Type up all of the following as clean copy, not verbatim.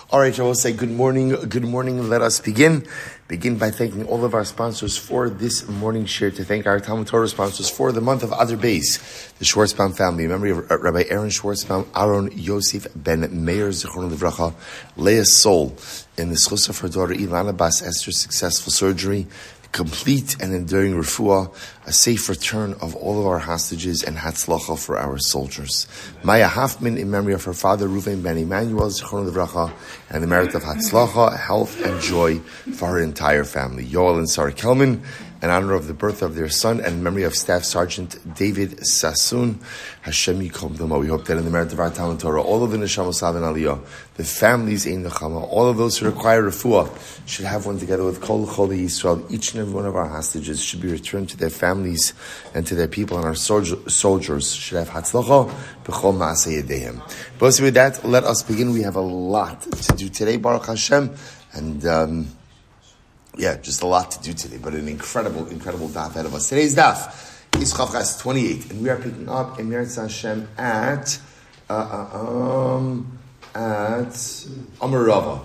All right, I will say good morning. Good morning. Let us begin. Begin by thanking all of our sponsors for this morning share. To thank our Talmud Torah sponsors for the month of Adar Beis, the Schwartzbaum family, in memory of Rabbi Aaron Schwartzbaum, Aaron Yosef ben Meir Zichron Livracha, Leah Sol, in the schus of her daughter Ilana Bas Esther's successful surgery, complete and enduring refuah, a safe return of all of our hostages, and hatzlacha for our soldiers. Maya Hoffman, in memory of her father Reuven ben Emmanuel Zichron Livracha, and the merit of hatzlacha, health, and joy for her entire family. Yoel and Sarah Kelman, in honor of the birth of their son, and in memory of Staff Sergeant David Sassoon, Hashem Yikom Damo. We hope that in the merit of our Talmud Torah, all of the Neshama Sav and Aliyah, the families in Nechama, all of those who require refuah, should have one together with Kol Choli Yisrael. Each and every one of our hostages should be returned to their families and to their people, and our soldiers should have Hatzlacha B'chol Ma'aseh Yedehem. But with that, let us begin. We have a lot to do today, Baruch Hashem, and just a lot to do today, but an incredible daf ahead of us. Today's daf is Chavchas 28, and we are picking up in Meretz Hashem at Amarava.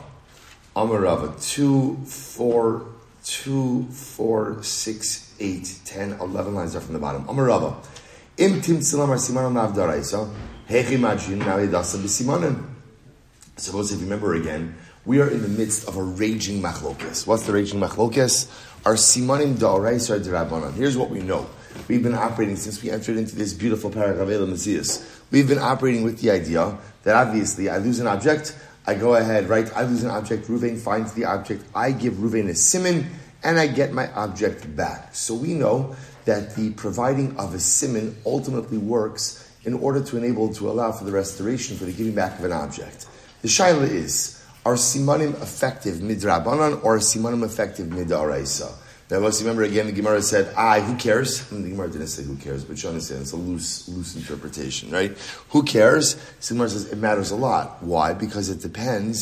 2, 4, 6, 8, 10, 11 lines are from the bottom. Amarava. Im timtzilam ar simanim navdaraisa, hechi majin navidasa b'simanim. Suppose if you remember again, we are in the midst of a raging machlokes. What's the raging machlokes? Our simanim da'oraisa or d'Rabbanan. Here's what we know. We've been operating since we entered into this beautiful paragraph of Messias. We've been operating with the idea that obviously I lose an object, I go ahead, right? I lose an object, Reuven finds the object, I give Reuven a siman, and I get my object back. So we know that the providing of a siman ultimately works in order to allow for the restoration, for the giving back of an object. The shaila is, are simanim effective midrabanan or are simanim effective midaraisa? Now let's remember again, the Gemara said, who cares? And the Gemara didn't say who cares, but you understand, it's a loose interpretation, right? Who cares? The Gemara says it matters a lot. Why? Because it depends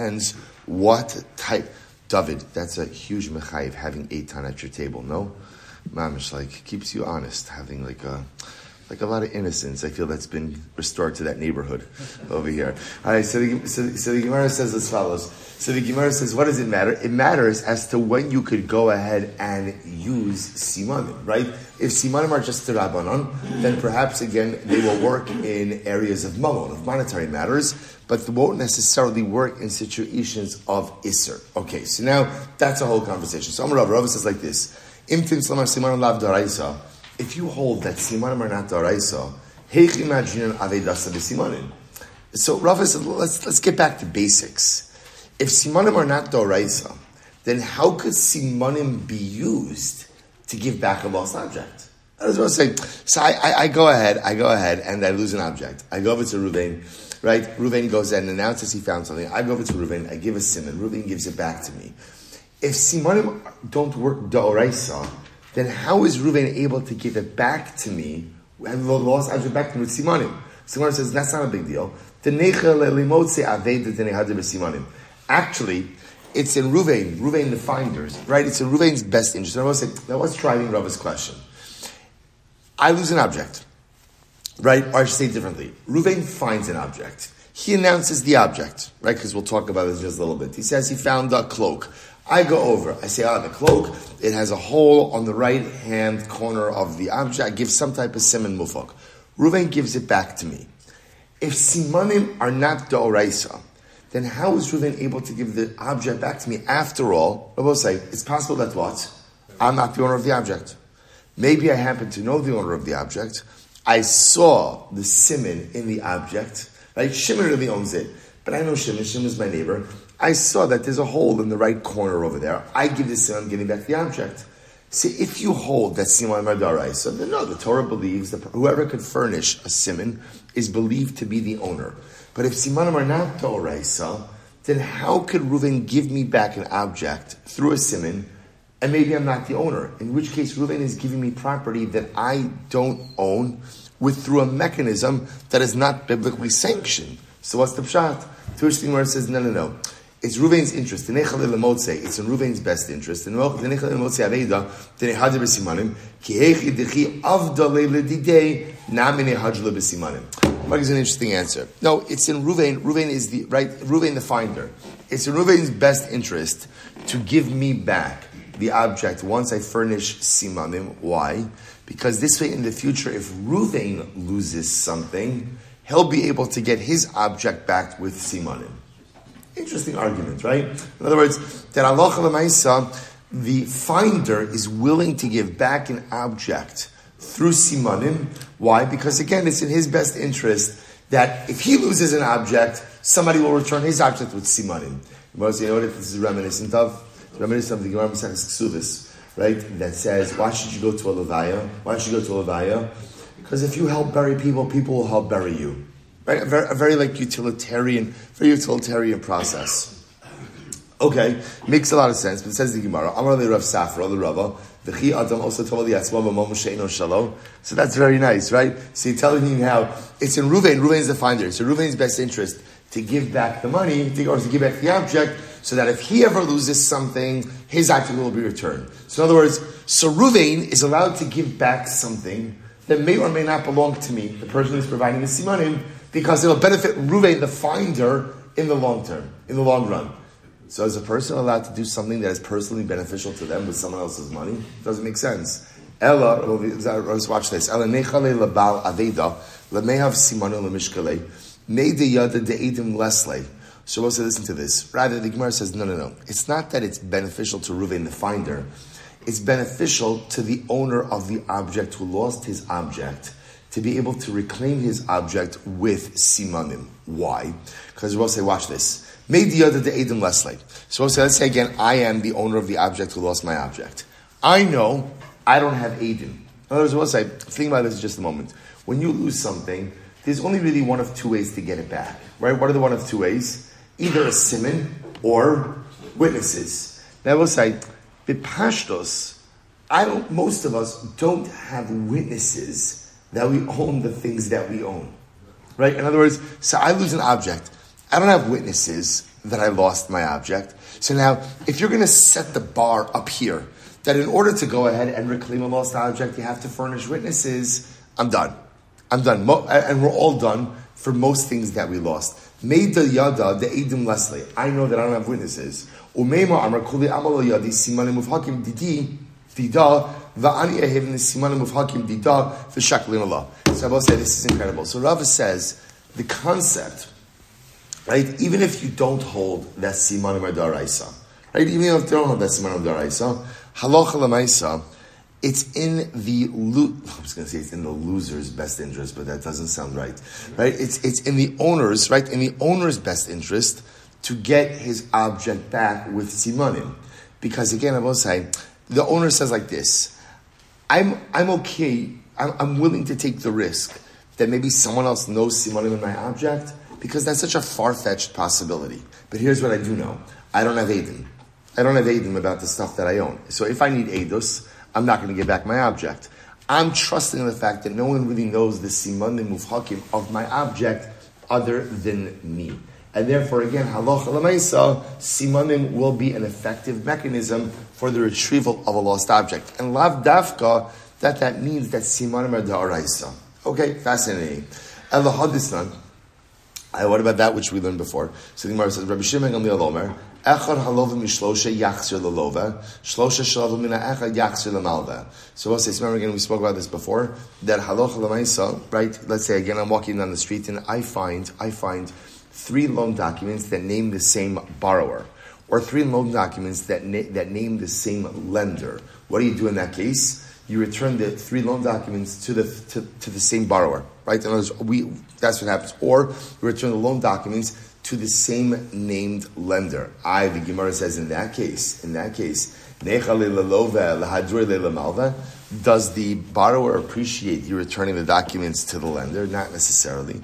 what type. David, that's a huge mechayiv, having 8 at your table, no? Mamish, keeps you honest, having a lot of innocence. I feel that's been restored to that neighborhood over here. All right, so the Gemara says as follows. So the Gemara says, what does it matter? It matters as to when you could go ahead and use simanim, right? If simanim are just Rabbanon, then perhaps again they will work in areas of mamon, of monetary matters, but they won't necessarily work in situations of Isser. Okay, so now that's a whole conversation. So Rav says like this: Im timslamar simanim lav daraisa. If you hold that simanim are not daraisa, heichi majinan avedasa b'simanim. So Rav says, let's get back to basics. If simanim are not daraisa, then how could simanim be used to give back a lost object? That is what I'm saying. So I go ahead, and I lose an object. I go over to Reuven, right? Reuven goes in and announces he found something. I go over to Reuven, I give a siman. Reuven gives it back to me. If simanim don't work daraisa, then how is Reuven able to give it back to me and the lost object back to me with simanim? Simanim says that's not a big deal. Actually, it's in Reuven the finders, right? It's in Reuven's best interest. And I want to say, now what's driving Rava's question? I lose an object, right? Or I should say differently. Reuven finds an object. He announces the object, right? Because we'll talk about this in just a little bit. He says he found a cloak. I go over. I say, the cloak, it has a hole on the right-hand corner of the object. I give some type of siman mufak. Reuven gives it back to me. If simanim are not da'oraisa, then how is Reuven able to give the object back to me? After all, I will say, it's possible that what? I'm not the owner of the object. Maybe I happen to know the owner of the object. I saw the siman in the object, right? Shimon really owns it, but I know Shimon. Shimon is my neighbor. I saw that there's a hole in the right corner over there. I give the siman, I'm giving back the object. See, if you hold that siman madaraisa, then no, the Torah believes that whoever could furnish a siman is believed to be the owner. But if simanim are not daraisa, then how could Reuven give me back an object through a siman, and maybe I'm not the owner? In which case, Reuven is giving me property that I don't own through a mechanism that is not biblically sanctioned. So what's the pshat? Tush Timur says, no. It's Reuven's interest. It's in Reuven's best interest. My Gemara gives an interesting answer. No, it's in Ruvain. Ruvain is Ruvain the finder. It's in Ruvain's best interest to give me back the object once I furnish simanim. Why? Because this way in the future, if Ruvain loses something, he'll be able to get his object back with simanim. Interesting argument, right? In other words, that halacha l'maisa, the finder is willing to give back an object through simanim. Why? Because again, it's in his best interest that if he loses an object, somebody will return his object with simanim. You know what this is reminiscent of? It's reminiscent of the Gemara Maseches Ksubis, right? That says, why should you go to a levaya? Why should you go to a levaya? Because if you help bury people, people will help bury you. Right? A very like utilitarian process. Okay, makes a lot of sense, but it says the Gemara, Amar le Rav Safra, the Rava, v'chi adam also told the Yatzma b'mom she'eno shalo. So that's very nice, right? So you're telling him how it's in Ruvain. Ruvain is the finder. So Ruvain's best interest to give back the money, or to give back the object, so that if he ever loses something, his object will be returned. So in other words, so Ruvain is allowed to give back something that may or may not belong to me, the person who's providing the simanim, because it'll benefit Ruvain, the finder, in the long term, in the long run. So is a person allowed to do something that is personally beneficial to them with someone else's money? It doesn't make sense. Ella, let's watch this. Ella nechale labal aveda lemehav simanu lemishkale meide yada deedim lesle. So we'll say, listen to this. Rather, the Gemara says, no. It's not that it's beneficial to Ruvain, the finder. It's beneficial to the owner of the object who lost his object to be able to reclaim his object with simanim. Why? Because we'll say, watch this. Made the other the Adam Leslie. So let's say again, I am the owner of the object who lost my object. I know I don't have Adam. In other words, we'll say, think about this just a moment. When you lose something, there's only really one of two ways to get it back. Right? What are the one of two ways? Either a siman or witnesses. Now we'll say, b'pashtos, most of us don't have witnesses that we own the things that we own. Right? In other words, so I lose an object. I don't have witnesses that I lost my object. So now, if you're going to set the bar up here, that in order to go ahead and reclaim a lost object, you have to furnish witnesses, I'm done. And we're all done for most things that we lost. Made the yada, the edim leslie. I know that I don't have witnesses. Umeima amar kuli amalo yadi simanim ufhakim didi dida va'ani ehevin simanim ufhakim dida v'shaklin Allah. So I will say this is incredible. So Rava says the concept, right? Even if you don't hold that simanim daraisa, right? Even if you don't hold that simanim daraisa, halacha l'maisa, it's in the I was going to say it's in the loser's best interest, but that doesn't sound right. Right? It's in the owner's, right? In the owner's best interest to get his object back with simanim, because again, I will say the owner says like this: I'm okay. I'm willing to take the risk that maybe someone else knows simanim in my object, because that's such a far-fetched possibility. But here's what I do know: I don't have edim. I don't have edim about the stuff that I own. So if I need edus, I'm not going to get back my object. I'm trusting the fact that no one really knows the simanim mufhakim of my object other than me. And therefore, again, halacha l'maisa, simanim will be an effective mechanism for the retrieval of a lost object. And lav dafka, that means that simanim are da'araisa. Okay, fascinating. El hadisnan. What about that which we learned before? So the Gemara says, Rabbi Shimon Gamliel Omer, Echad halova mishlosha yachzir lelova, shlosha shalava mina echad yachzir lemalva. So we'll say, remember again, we spoke about this before, that halacha l'maisa, right? Let's say again, I'm walking down the street and I find 3 loan documents that name the same borrower, or 3 loan documents that name the same lender. What do you do in that case? You return the 3 loan documents to the same borrower, right? In other words, that's what happens. Or you return the loan documents to the same named lender. The Gemara says in that case, does the borrower appreciate you returning the documents to the lender? Not necessarily.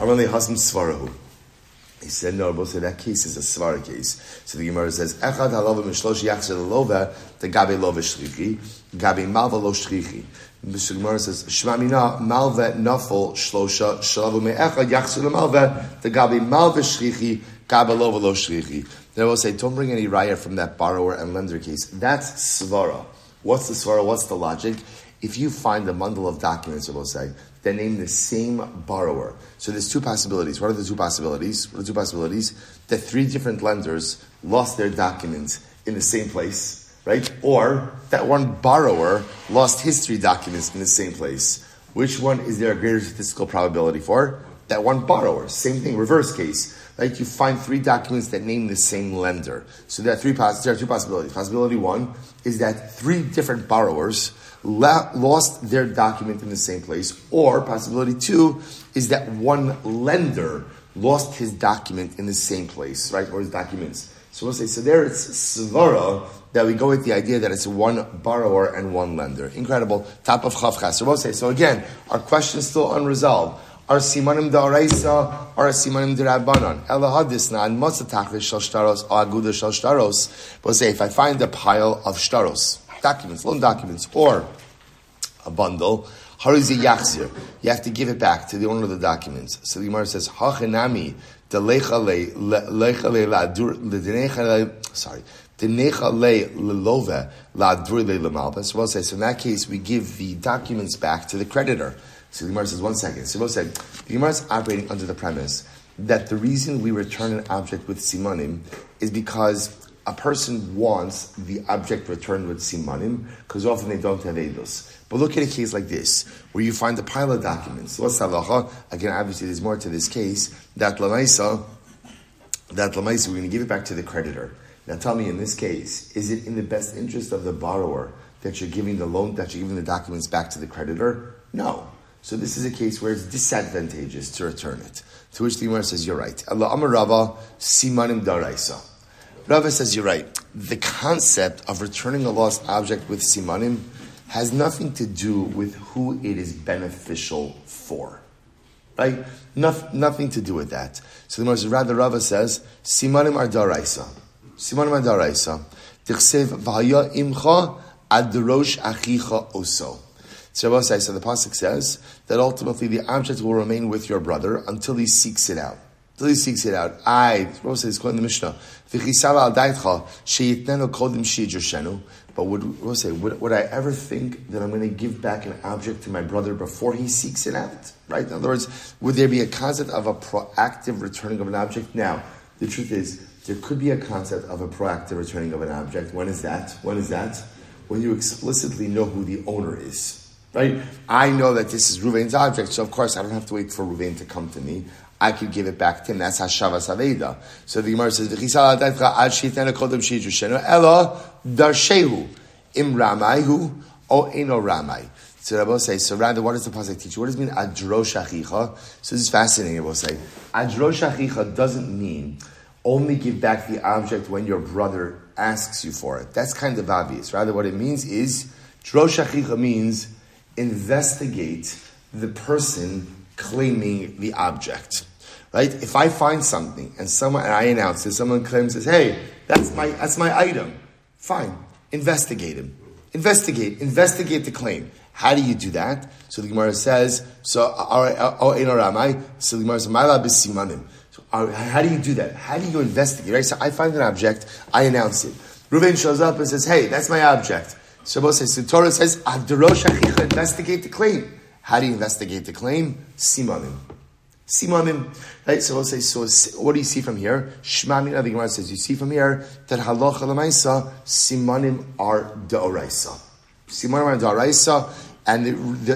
He said, no, but so that case is a svara case. So the Gemara says, Echad halava mishlosh yachzer lelova, the gabe lova shrichi, gabe malva lo shrichi. The Gemara says, Shmamina malva nafol shlosha, shalavu me'echad yachzer lemalva, the gabe malva shrichi, gabe lova lo shrichi. Then I will say, don't bring any raya from that borrower and lender case. That's svara. What's the svara? What's the logic? If you find a bundle of documents, I will say, that name the same borrower. So there's two possibilities. What are the two possibilities? That three different lenders lost their documents in the same place, right? Or that one borrower lost his three documents in the same place. Which one is there a greater statistical probability for? That one borrower. Same thing, reverse case. Right? You find three documents that name the same lender. So there are two possibilities. Possibility one is that three different borrowers lost their document in the same place. Or possibility two is that one lender lost his document in the same place, right? Or his documents. So we'll say, so there it's svara that we go with the idea that it's one borrower and one lender. Incredible. Top of Chavchas. So we'll say, so again, our question is still unresolved. Are simanim da'oraisa or simanim d'Rabbanan? Elahadisna and motzatachlis shel shtaros or aguda shel shtaros. We'll say, if I find a pile of shtaros, documents, loan documents, or a bundle, harizi yachzir, you have to give it back to the owner of the documents. So the Gemara says, hachenami delechale lelove la'adur le'lemalbas. We'll say, so in that case, we give the documents back to the creditor. So the Gemara says, 1 second. So we'll say, the Gemara is operating under the premise that the reason we return an object with simanim is because a person wants the object returned with simanim, because often they don't have eidos. But look at a case like this, where you find a pile of documents. What's halacha? Again, obviously there's more to this case. That lamaisa, we're going to give it back to the creditor. Now tell me, in this case, is it in the best interest of the borrower that you're giving the loan, that you're giving the documents back to the creditor? No. So this is a case where it's disadvantageous to return it. To which the Gemara says, you're right. Allah Amar Rava, simanim daraisa. Rava says, you're right. The concept of returning a lost object with simanim has nothing to do with who it is beneficial for. Right? Nothing to do with that. So the Gemara says, rather Rava says, simanim are daraisa. Simanim are daraisa. Tichsev v'haya imcha adrosh achicha oso. So the pasuk says that ultimately the object will remain with your brother until he seeks it out. Until he seeks it out. Rabbi says, quote in the Mishnah, but would I ever think that I'm going to give back an object to my brother before he seeks it out? Right? In other words, would there be a concept of a proactive returning of an object? Now, the truth is, there could be a concept of a proactive returning of an object. When is that? When you explicitly know who the owner is. Right? I know that this is Ruvain's object, so of course I don't have to wait for Ruvain to come to me. I could give it back to him. That's Hashavas Aveda. So the Gemara says, Ella darshehu im ramaihu o eno ramai. So Rabbi will say, so rather, what does the pasuk teach? What does it mean adrosh achicha? So this is fascinating. Rabbi will say, adrosh achicha doesn't mean only give back the object when your brother asks you for it. That's kind of obvious. Rather, what it means is, drosh achicha means investigate the person claiming the object, right? If I find something and I announce it, someone claims, says, "Hey, that's my item." Fine, investigate him. Investigate the claim. How do you do that? So the Gemara says, So the Gemara says, So how do you do that? How do you investigate? Right? So I find an object, I announce it. Reuven shows up and says, "Hey, that's my object." Shabbos says, the Torah says, Adrosh achicha, investigate the claim. How do you investigate the claim? Simanim. Right? So we'll say, so what do you see from here? Shmamina, the Gemara says, you see from here that halacha l'maisa, simanim are da'oraisa. Simanim are da'oraisa, and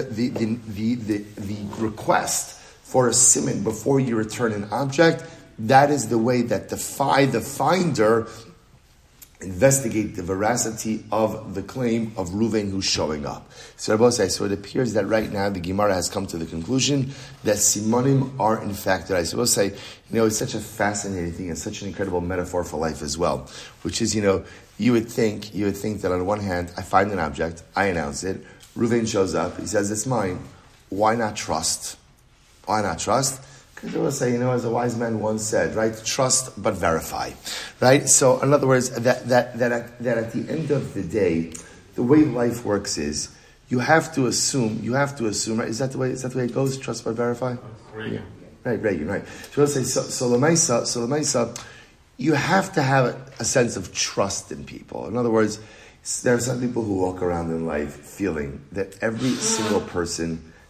the request for a siman before you return an object, that is the way that the finder investigate the veracity of the claim of Ruvain who's showing up. So Rabbi says, so it appears that right now the Gemara has come to the conclusion that simanim are in fact da'oraisa. So we'll say, it's such a fascinating thing and such an incredible metaphor for life as well, which is, you would think that on one hand, I find an object, I announce it, Ruvain shows up, he says, it's mine. Why not trust? Because they will say, as a wise man once said, right? Trust but verify, right? So, in other words, that at the end of the day, the way life works is you have to assume, right? Is that the way it goes? Trust but verify. Reagan. Yeah. Right. So let's say, so Lamaisa, you have to have a sense of trust in people. In other words, there are some people who walk around in life feeling that every single person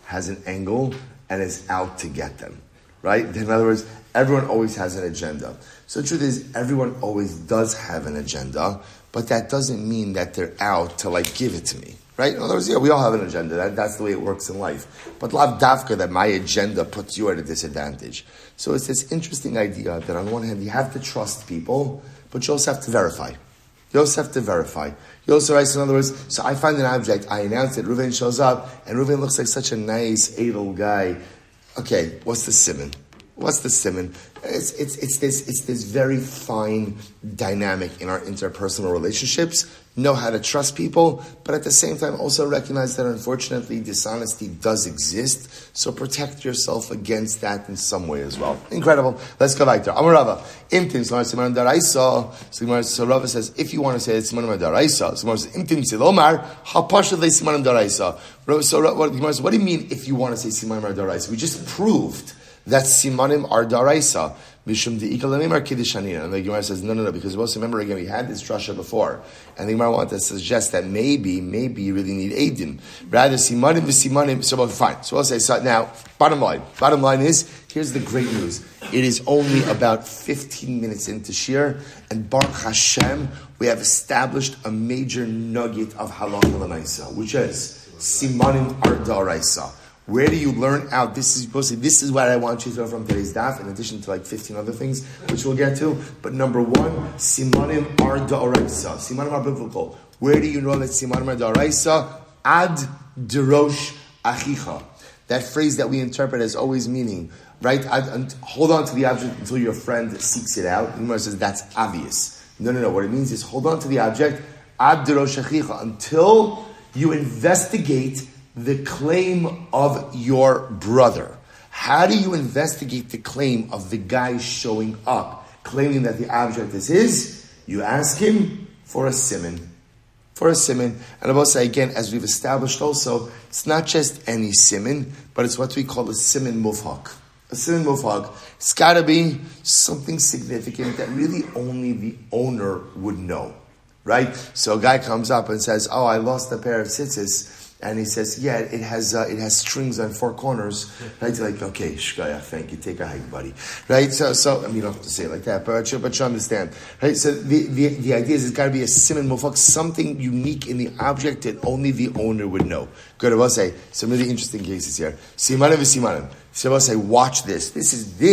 has an angle and is out to get them, right? In other words, everyone always has an agenda. So the truth is, everyone always does have an agenda, but that doesn't mean that they're out to give it to me, right? In other words, we all have an agenda. That's the way it works in life. But lav dafka, that my agenda puts you at a disadvantage. So it's this interesting idea that on one hand, you have to trust people, but you also have to verify. You also have to verify. You also write, in other words, so I find an object, I announce it, Reuven shows up, and Reuven looks like such a nice, able guy. Okay, what's the siman? What's the siman? It's this very fine dynamic in our interpersonal relationships. Know how to trust people, but at the same time also recognize that unfortunately dishonesty does exist. So protect yourself against that in some way as well. Incredible. Let's go back there. Amar Rava. Imtim siman daraisa. So Rava says, if you want to say it's siman daraisa, so Rava says, imtim silomar hapashad le siman daraisa. So what do you mean if you want to say siman daraisa? We just proved that simanim are daraisa. Mishum de ikalamimar kiddushanina. And the Gemara says, no, because we also remember again, we had this drasha before. And the Gemara wanted to suggest that maybe you really need Eidim. Rather, simanim, so fine. So I'll say, so now, bottom line is, here's the great news. It is only about 15 minutes into Shir, and Baruch Hashem, we have established a major nugget of halacha l'maisa, which is, simanim are daraisa. Where do you learn out? This is what I want you to know from today's daf, in addition to 15 other things, which we'll get to. But number one, simanim are da'oraisa. Simanim are biblical. Where do you know that simanim are da'oraisa? Ad derosh achicha. That phrase that we interpret as always meaning, right? Hold on to the object until your friend seeks it out. The Gemara says that's obvious. No. What it means is hold on to the object, ad derosh achicha, until you investigate the claim of your brother. How do you investigate the claim of the guy showing up, claiming that the object is his? You ask him for a siman. And I will say again, as we've established also, it's not just any siman, but it's what we call a siman mufhak. A siman mufhak. It's got to be something significant that really only the owner would know, right? So a guy comes up and says, "Oh, I lost a pair of tzitzis." And he says, yeah, it has strings on four corners. Right? You're like, okay, shkaya, thank you, take a hike, buddy. Right? So I mean, you don't have to say it like that, but you understand. Right? So the idea is it's got to be a siman mufak, something unique in the object that only the owner would know. Good, I will say, some really interesting cases here. Simanim v'simanim. So I will say, watch this. This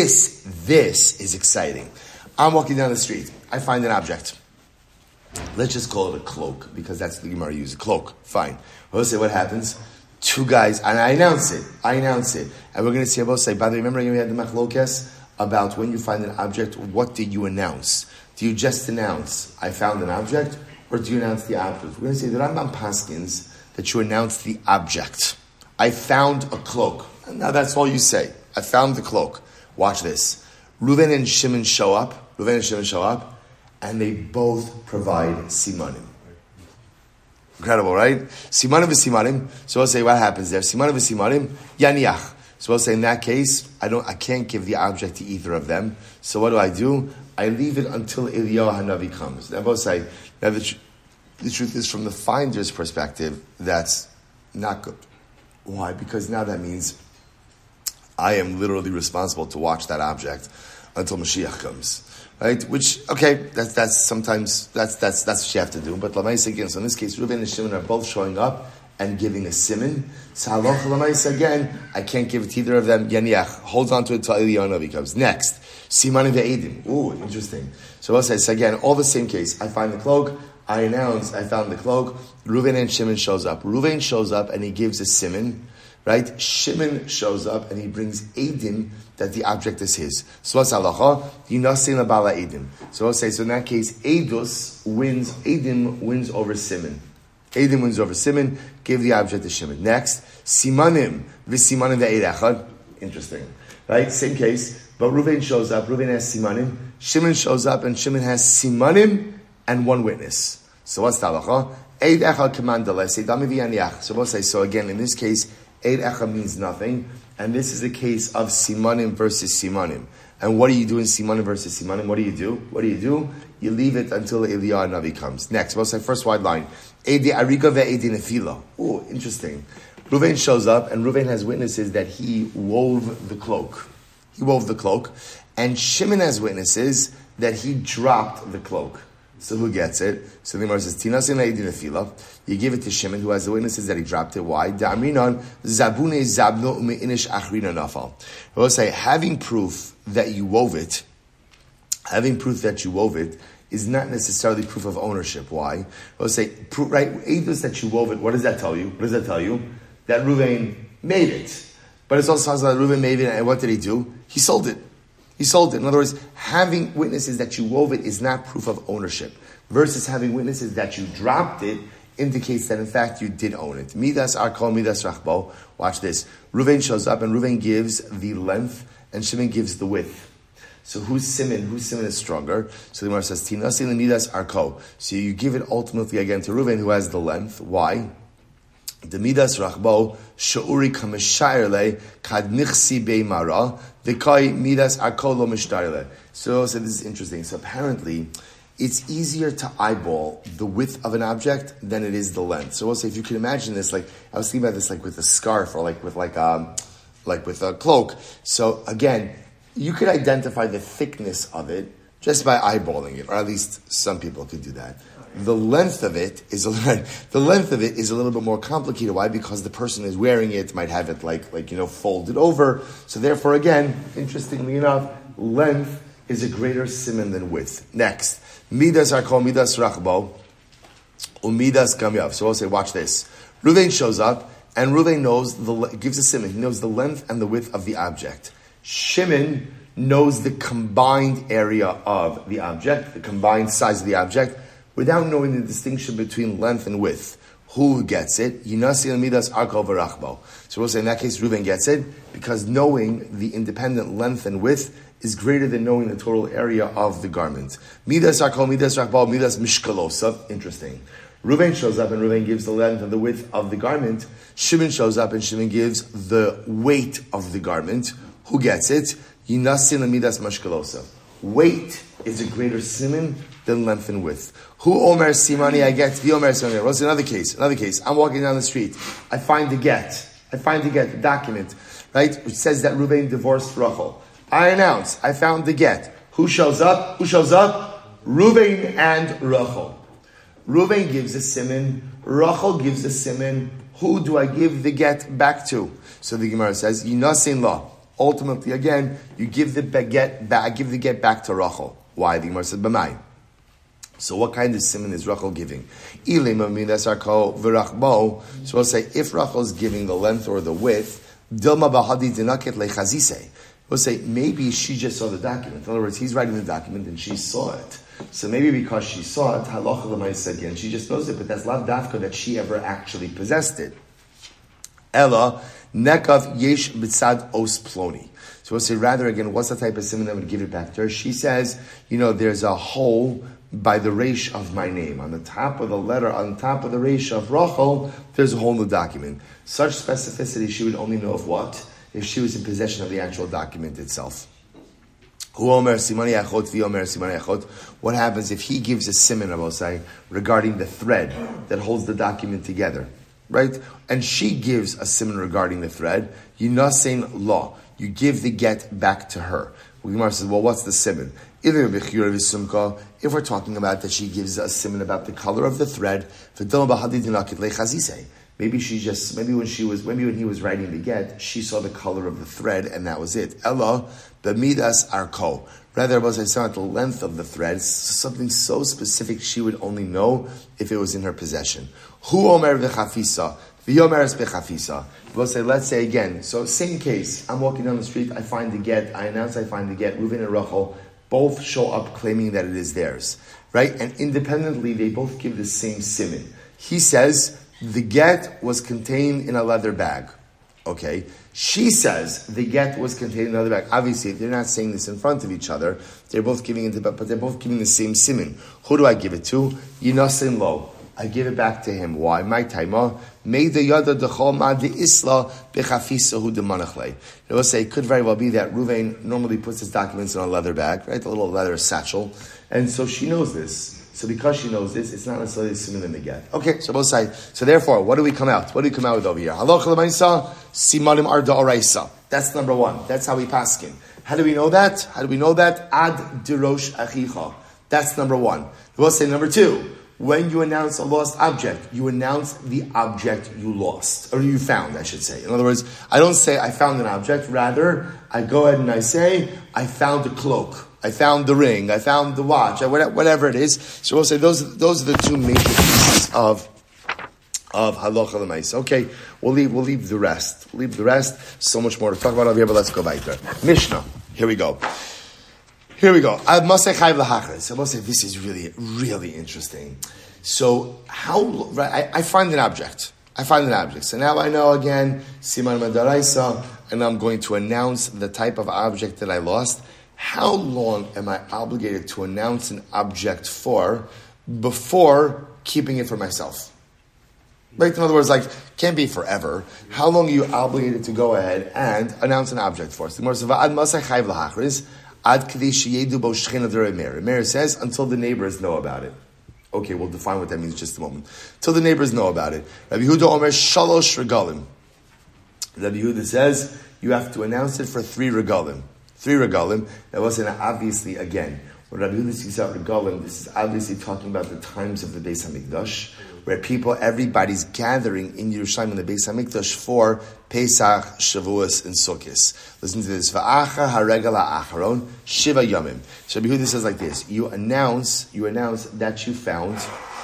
is exciting. I'm walking down the street. I find an object. Let's just call it a cloak, because that's the Gemara uses. A cloak. Fine. We'll say what happens. Two guys, and I announce it. And we're going to see about say, by the way, remember we had the machlokes about when you find an object, what do you announce? Do you just announce, I found an object, or do you announce the object? We're going to say the Rambam paskins that you announce the object. I found a cloak. And now that's all you say. I found the cloak. Watch this. Reuven and Shimon show up, and they both provide simanim. Incredible, right? Simanim v'simanim. So I'll say what happens there. Simanim v'simanim, yaniach. So I'll say in that case, I can't give the object to either of them. So what do? I leave it until Eliyahu Hanavi comes. Now both say, now the truth is from the finder's perspective, that's not good. Why? Because now that means I am literally responsible to watch that object until Mashiach comes. Right? Which, okay, that's sometimes, that's what you have to do. But Lamais again, so in this case, Reuven and Shimon are both showing up and giving a siman. So Halach Lamais again, I can't give it to either of them. Yaniach, holds on to it till Eliyahu comes. Next, Simanim ve'edim. Ooh, interesting. So I'll say, so again, all the same case. I find the cloak, I announce, I found the cloak. Reuven and Shimon shows up. Reuven shows up and he gives a siman. Right? Shimon shows up and he brings edim that the object is his. So what's halacha? Yinasin labala edim. So I'll say, so in that case, edim wins over Simon. Edim wins over Simon, give the object to Shimon. Next, simanim v'simanim ve'ed echad. Interesting. Right? Same case, but Reuven shows up, Reuven has simanim, Shimon shows up and Shimon has simanim and one witness. So what's the halacha? Eid echad kamandale, seidami v'yaniach. So we'll say, so again, in this case, Eid Echa means nothing, and this is the case of Simanim versus Simanim. And what do you do in Simanim versus Simanim? What do? You leave it until Eliyahu Navi comes. Next, we'll say first wide line. Eidi Arika ve'eidi Nefila. Oh, interesting. Reuven shows up, and Reuven has witnesses that he wove the cloak. And Shimon has witnesses that he dropped the cloak. So who gets it? So the Gemara says, Tinasin le'edin nefila. You give it to Shimon, who has the witnesses that he dropped it. Why? Da'aminon zabune zabno umeinish achrina nafal. I will say, having proof that you wove it is not necessarily proof of ownership. Why? I will say, right, edus that you wove it, what does that tell you? That Reuven made it. But it's also that Reuven made it, and what did he do? He sold it. In other words, having witnesses that you wove it is not proof of ownership. Versus having witnesses that you dropped it indicates that in fact you did own it. Midas arkol, midas rachbo. Watch this. Reuven shows up and Reuven gives the length and Shimon gives the width. So whose simon is stronger? So the Gemara says, Tinasi midas arko. So you give it ultimately again to Reuven who has the length. Why? The midas rachbo shauri kameshayerle kad nichsi beimara v'kai midas akolo mishtarele. So this is interesting. So apparently, it's easier to eyeball the width of an object than it is the length. So we'll say if you can imagine this, like I was thinking about this, like with a scarf or like with a cloak. So again, you could identify the thickness of it just by eyeballing it, or at least some people could do that. The length of it is a little bit more complicated. Why? Because the person is wearing it might have it folded over. So therefore, again, interestingly enough, length is a greater siman than width. Next, midas are called midas rachbo, umidas gamyav. So I'll say, watch this. Reuven shows up, and Reuven gives a siman. He knows the length and the width of the object. Shimon knows the combined area of the object, the combined size of the object, without knowing the distinction between length and width. Who gets it? Yinasi midas arkol v'rachbo. So we'll say in that case, Reuven gets it, because knowing the independent length and width is greater than knowing the total area of the garment. Midas arkol, midas rachbo, midas mishkalosa. Interesting. Reuven shows up and Reuven gives the length and the width of the garment. Shimon shows up and Shimon gives the weight of the garment. Who gets it? Yinasi midas mishkalosa. Weight is a greater siman than length and width. Who omer simani I get? The omer simani. What's another case? I'm walking down the street. I find the get, the document, right? Which says that Reuven divorced Rachel. I announce, I found the get. Who shows up? Reuven and Rachel. Reuven gives a siman. Rachel gives a siman. Who do I give the get back to? So the Gemara says, Yinasin law. Ultimately, again, you give the get back to Rachel. Why? The Gemara said, B'mai. So what kind of siman is Rachel giving? So we'll say, if Rachel is giving the length or the width, we'll say, maybe she just saw the document. In other words, he's writing the document and she saw it. So maybe because she saw it, halacha l'maaseh again, she just knows it, but that's lav dafka that she ever actually possessed it. Ella, nekav yesh b'tzad os ploni. So we'll say, rather again, what's the type of siman that would give it back to her? She says, there's a hole by the reish of my name. On the top of the letter, on top of the reish of Rachel, there's a hole in the document. Such specificity she would only know of what? If she was in possession of the actual document itself. What happens if he gives a siman, I will say, regarding the thread that holds the document together? Right? And she gives a siman regarding the thread. Yinasin law. You give the get back to her. Gemara says, well, what's the siman? If we're talking about that she gives a siman about the color of the thread, maybe when he was writing the get, she saw the color of the thread and that was it. Ella, b'midas arko. Rather, I saw at the length of the thread, something so specific she would only know if it was in her possession. Hu omer v'chafisa. V'yomer b'chafisa. We'll say, let's say again, so same case, I'm walking down the street, I find the get, I announce I find the get, Reuven and Rachel both show up claiming that it is theirs, right? And independently, they both give the same siman. He says, the get was contained in a leather bag. Okay. She says, the get was contained in a leather bag. Obviously, they're not saying this in front of each other. They're both giving it, but they're both giving the same siman. Who do I give it to? Yinasin lo. I give it back to him. Why? My taima. May the yada dechol ma de isla bechafisahu de manachle. It will say, it could very well be that Reuven normally puts his documents in a leather bag, right? A little leather satchel. And so she knows this. So because she knows this, it's not necessarily assuming in the get. Okay, so both sides. So therefore, what do we come out? What do we come out with over here? Halacha l'maisa, simanim arda oraisa. That's number one. That's how we paskin. How do we know that? How do we know that? Ad dirosh achicha. That's number one. We'll say number two. When you announce a lost object, you announce the object you lost, or you found, I should say. In other words, I don't say I found an object. Rather, I go ahead and I say I found a cloak, I found the ring, I found the watch, whatever it is. So we'll say those are the two major pieces of halacha l'maisa. Okay, we'll leave the rest. We'll leave the rest. So much more to talk about over here, but let's go back there. Mishnah. Here we go. I must say, this is really, really interesting. So, I find an object. So now I know again, Siman Madaraisa, and I'm going to announce the type of object that I lost. How long am I obligated to announce an object for before keeping it for myself? Right? In other words, can't be forever. How long are you obligated to go ahead and announce an object for? So, Meir says, until the neighbors know about it. Okay, we'll define what that means in just a moment. Till the neighbors know about it. Rabbi Yehuda Omer shalosh regalim. Rabbi Yehuda says, you have to announce it for 3 regalim. 3 regalim. That wasn't obviously, again, when Rabbi Yehuda speaks out regalim, this is obviously talking about the times of the Beis HaMikdash, where everybody's gathering in Yerushalayim in the Beis HaMikdash for Pesach, Shavuos, and Sukkot. Listen to this. Va'acha haregel ha'acharon, Shiva Yomim. So Rabbi Yehuda says like this. You announce that you found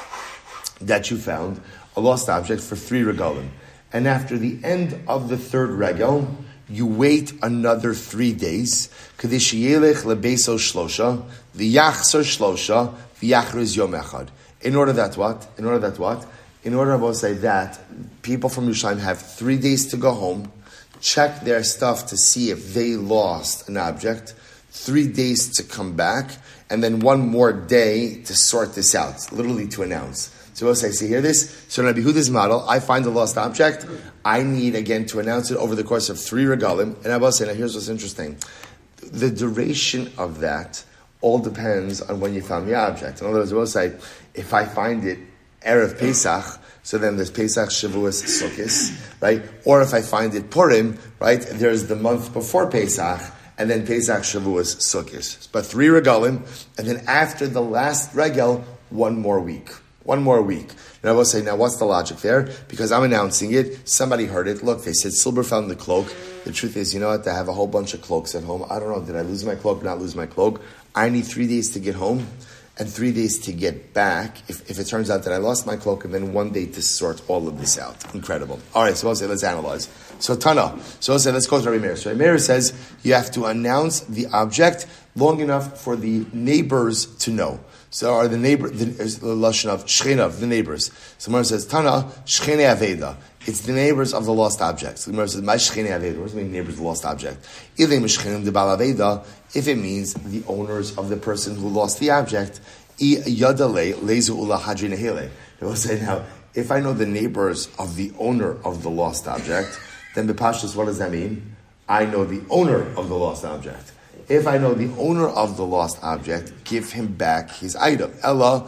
a lost object for 3 regalim. And after the end of the 3rd regel, you wait another 3 days. Kadesh yelech lebeso shlosha, v'yachsor shlosha, v'yachriz yom echad. In order that what? In order I will say that people from Yerushalayim have 3 days to go home, check their stuff to see if they lost an object, 3 days to come back, and then 1 more day to sort this out, literally to announce. So we'll say, see, hear this? So in Rabbi Yehuda's model, I find a lost object, I need again to announce it over the course of 3 regalim, and I will say, now here's what's interesting. The duration of that all depends on when you found the object. In other words, we'll say, if I find it Erev Pesach, so then there's Pesach, Shavuos, Sukkot, right? Or if I find it Purim, right? There's the month before Pesach, and then Pesach, Shavuos, Sukkot. But 3 regalim, and then after the last regel, 1 more week. 1 more week. And I will say, now what's the logic there? Because I'm announcing it, somebody heard it, look, they said Silber found the cloak. The truth is, you know what, I have a whole bunch of cloaks at home. I don't know, did I lose my cloak, not lose my cloak? I need 3 days to get home and 3 days to get back if it turns out that I lost my cloak, and then 1 day to sort all of this out. Incredible. All right, so I'll say, let's analyze. So Tana. So I'll say, let's go to Rabbi Meir. So Rabbi Meir says, you have to announce the object long enough for the neighbors to know. So are the lashon of shchenav, the neighbors. So Gemara says, Tana, shchene aveda. It's the neighbors of the lost object. So Gemara says, my shchene aveda. What does it mean, neighbors of the lost object? If it means the owners of the person who lost the object, it will say now, if I know the neighbors of the owner of the lost object, then b'pashtus, what does that mean? I know the owner of the lost object. If I know the owner of the lost object, give him back his item. Ella,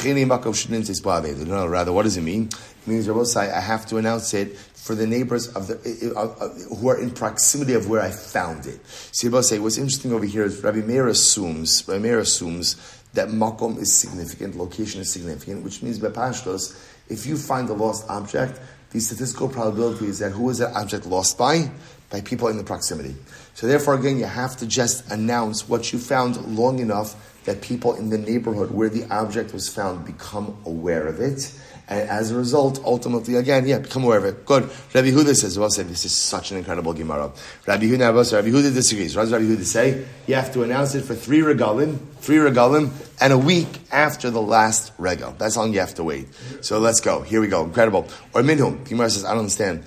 no, rather, what does it mean? It means I have to announce it for the neighbors of who are in proximity of where I found it. See, what's interesting over here is Rabbi Meir assumes that makom is significant, location is significant, which means by pashtos, if you find a lost object, the statistical probability is that who is that object lost by? By people in the proximity. So therefore, again, you have to just announce what you found long enough that people in the neighborhood where the object was found become aware of it. And as a result, ultimately, again, become aware of it. Good. Rabbi Yehuda says, this is such an incredible Gemara. Rabbi Yehuda disagrees. What does Rabbi Yehuda say? You have to announce it for 3 regalim, and a week after the last regal. That's how long you have to wait. So let's go. Here we go. Incredible. Or minhum. Gemara says, I don't understand.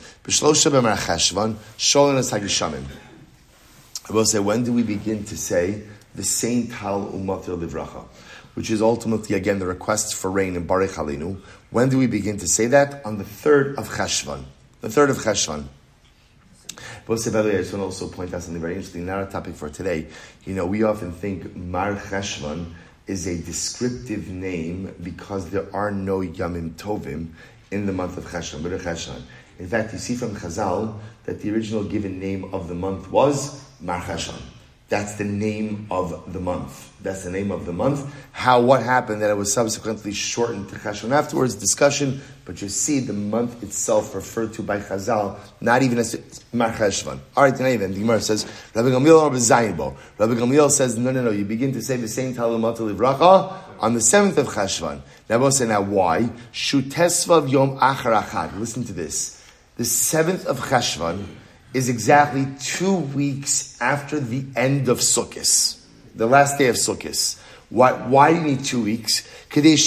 I will say, when do we begin to say the same Tal Umatir Livracha, which is ultimately, again, the request for rain in Barech Halinu? When do we begin to say that? On the 3rd of Cheshvan. The 3rd of Cheshvan. But by the way, I just want to also point out something very interesting, not a topic for today. We often think Mar Cheshvan is a descriptive name because there are no Yamim Tovim in the month of Cheshvan. In fact, you see from Chazal that the original given name of the month was Mar Cheshvan. That's the name of the month. That's the name of the month. What happened that it was subsequently shortened to Cheshvan afterwards, discussion, but you see the month itself referred to by Chazal, not even as Mar Cheshvan. Alright, the Gemara says, Rabbi Gamliel Rabbi Zayinbo. Rabbi Gamliel says, no, you begin to say the same Talmud Livracha on the 7th of Cheshvan. Now we'll say, why? Shutesvav Yom Achar Achad. Listen to this. The 7th of Cheshvan is exactly 2 weeks after the end of Sukkot, the last day of Sukkot. Why do you need 2 weeks? Because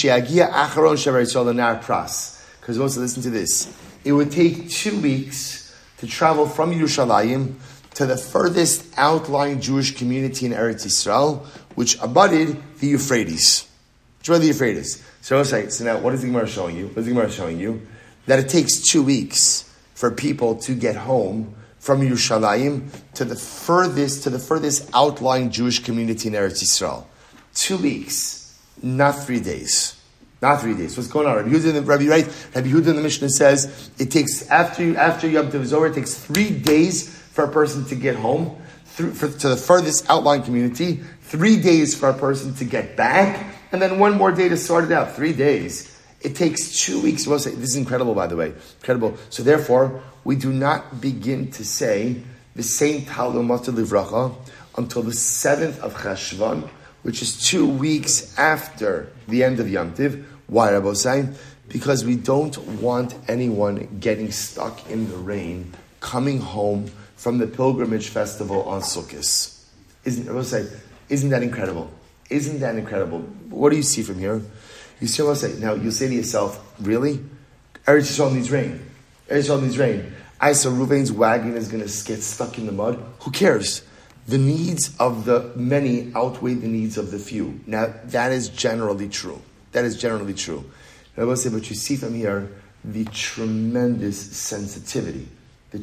also listen to this. It would take 2 weeks to travel from Yerushalayim to the furthest outlying Jewish community in Eretz Yisrael, which abutted the Euphrates. Which was the Euphrates. So now what is the Gemara showing you? What is the Gemara showing you? That it takes 2 weeks for people to get home from Yerushalayim to the furthest outlying Jewish community in Eretz Yisrael. 2 weeks, not 3 days. Not 3 days. What's going on? Rabbi Yehuda in the Mishnah says it takes after Yom Tov is over, it takes 3 days for a person to get home to the furthest outlying community. 3 days for a person to get back, and then 1 more day to sort it out. 3 days. It takes 2 weeks. We'll say, this is incredible, by the way. Incredible. So therefore, we do not begin to say the same Talmud Livracha until the 7th of Cheshvan, which is 2 weeks after the end of Yom Tiv. Why, Rabbi Hossein? Because we don't want anyone getting stuck in the rain, coming home from the pilgrimage festival on Sukkot. Isn't that incredible? Isn't that incredible? What do you see from here? You see what I'm saying? Now, you'll say to yourself, really? Eretz Yisrael needs rain. Eretz Yisrael needs rain. So Reuven's wagon is going to get stuck in the mud. Who cares? The needs of the many outweigh the needs of the few. Now, that is generally true. That is generally true. And I will say, but you see from here the tremendous sensitivity that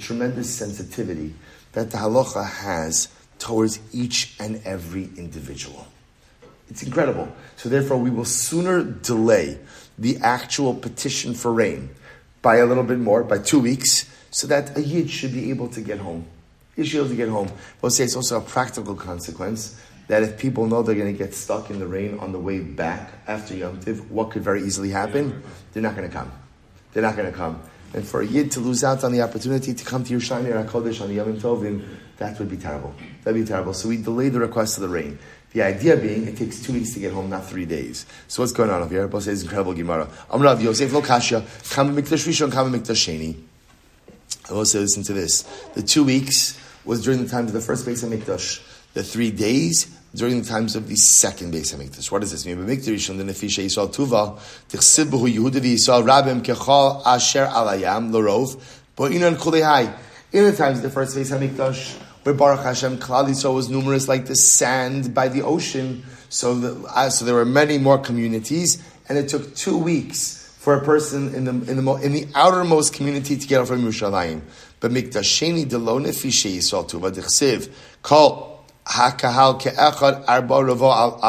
the halacha has towards each and every individual. It's incredible. So therefore, we will sooner delay the actual petition for rain by a little bit more, by 2 weeks, so that a Yid should be able to get home. He should be able to get home. We'll say it's also a practical consequence that if people know they're going to get stuck in the rain on the way back after Yom Tiv, what could very easily happen? They're not going to come. They're not going to come. And for a Yid to lose out on the opportunity to come to Yerushalayim or HaKodesh on the Yom Tovim, that would be terrible. That would be terrible. So we delay the request of the rain. The idea being, it takes 2 weeks to get home, not 3 days. So what's going on over here? Rabbi says incredible Gemara. Amrav Yosef lo kasha, kama mikdash rishon, kama mikdash sheni. I will say, listen to this. The 2 weeks was during the times of the first Beis HaMikdash. The 3 days during the times of the second Beis HaMikdash. What does this mean? Mikdash rishon the nefisha Yisrael tuva tichsib b'hu Yehuda v'Yisrael rabim kechal asher alayam lorov bo'inan kulehai. In the times of the first Beis HaMikdash, where Baruch Hashem, Klal Yisrael was numerous like the sand by the ocean. So there were many more communities, and it took 2 weeks for a person in the outermost community to get out from Yerushalayim. But Mikdash Sheni delo nefishe Yisrael tuva dichsiv kol hakahal ke'echad arba ravo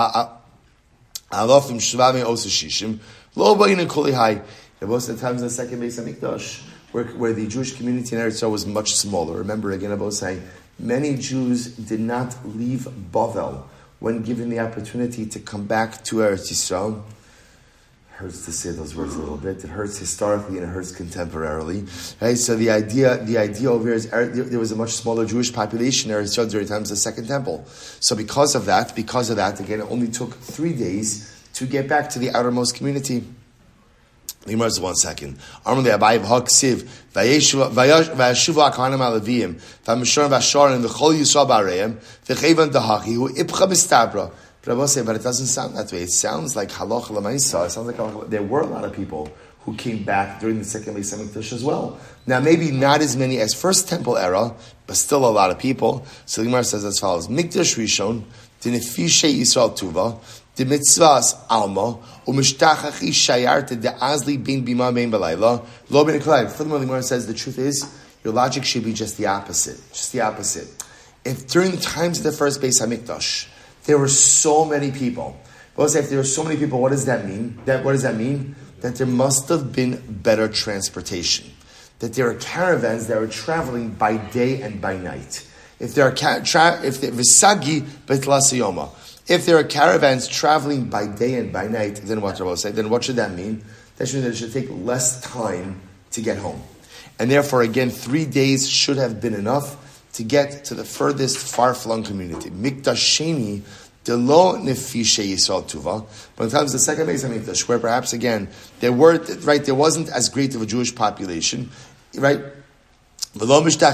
alofim shvami osu shishim lo ba'ina kulihai. There was the times in the second Beis HaMikdash where the Jewish community in Eretz Yisrael was much smaller. Remember again, I was saying, many Jews did not leave Bavel when given the opportunity to come back to Eretz Yisrael. Hurts to say those words a little bit. It hurts historically and it hurts contemporarily. Right? So the idea over here is there was a much smaller Jewish population in Eretz Yisrael during times of the Second Temple. So because of that, again, it only took 3 days to get back to the outermost community. Limar is 1 second. Armand the Abayi v'haksiv v'yashuva akanim alaviyim v'amishor v'asharim v'chol yisrael b'areim v'chevan dahachi hu ipcha b'stabra. But I will say, but it doesn't sound that way. It sounds like halacha l'maisa. It sounds like there were a lot of people who came back during the second Beis HaMikdash as well. Now, maybe not as many as First Temple era, but still a lot of people. So the Gemara says as follows: Mikdash Rishon, Dinefishe Yisrael Tuva, the mitzvahs alma, u'mishtachachi shayarte de azli bin bima bein balayla, lo ben eklayim. Furthermore, the Gemara says the truth is, your logic should be just the opposite. Just the opposite. If during the times of the first Beis HaMikdash, there were so many people But if there are so many people, what does that mean? What does that mean? That there must have been better transportation. That there are caravans that are traveling by day and by night. If there are if there are caravans traveling by day and by night, then what Rabbi say? Then what should that mean? That should mean that it should take less time to get home. And therefore, again, 3 days should have been enough to get to the furthest far-flung community. Mikdash Sheni, Delo Nefishe Yisrael Tuva. When it comes to the second Beis Hamikdash, where perhaps again there wasn't as great of a Jewish population, right? Then you should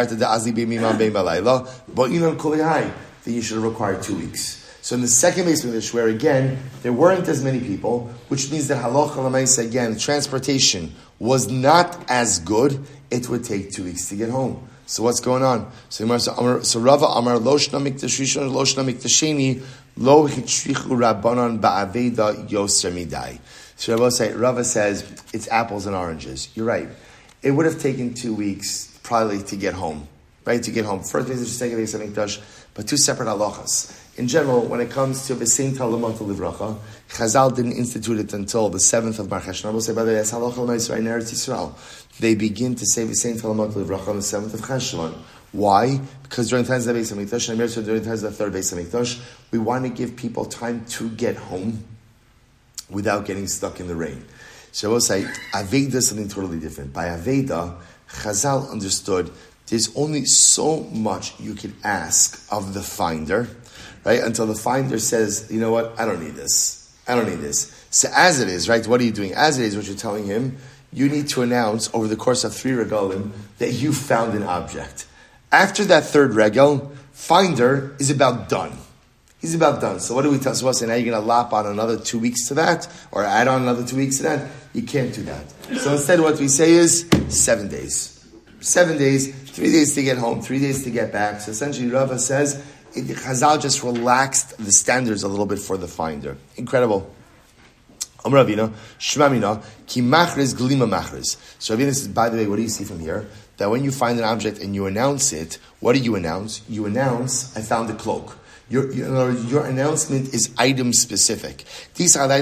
have required 2 weeks. So in the second Beis Hamikdash, where again there weren't as many people, which means that halacha l'maisa again transportation was not as good, it would take 2 weeks to get home. So what's going on? So Rava Amar Loshna Mikdash Rishon Loshna Mikdash Sheni Lo Hitzrichu Rabbanon Ba'aveda Yoser Midai. So Rava says it's apples and oranges. You're right. It would have taken 2 weeks probably to get home, right? To get home. First Beis Hamikdash, second Beis Hamikdash, but two separate halachas. In general, when it comes to V'sein Talamot Livracha, Chazal didn't institute it until the 7th of Mar Cheshvan. I will say, by the way, that's halacha l'maisa in Eretz Yisrael. They begin to say V'sein Talamot Livracha on the 7th of Cheshvan. Why? Because during the times of the Beis Hamikdash, and during the times of the third Beis Hamikdash, we want to give people time to get home without getting stuck in the rain. So I will say, Aveda is something totally different. By Aveda, Chazal understood there's only so much you can ask of the finder, right? Until the finder says, you know what, I don't need this. So as it is, right, what are you doing? As it is, what you're telling him, you need to announce over the course of 3 regalim that you found an object. After that third regal, finder is about done. He's about done. So what do we tell? So we'll say, now you're going to lop on another 2 weeks to that, or add on another 2 weeks to that. You can't do that. So instead what we say is 7 days. 7 days, 3 days to get home, 3 days to get back. So essentially Rava says, Chazal just relaxed the standards a little bit for the finder. Incredible. Amar Ravina, Shmamina, Ki Machriz Glima Machriz. So Ravina says, by the way, what do you see from here? That when you find an object and you announce it, what do you announce? You announce, I found a cloak. Your announcement is item specific. So we'll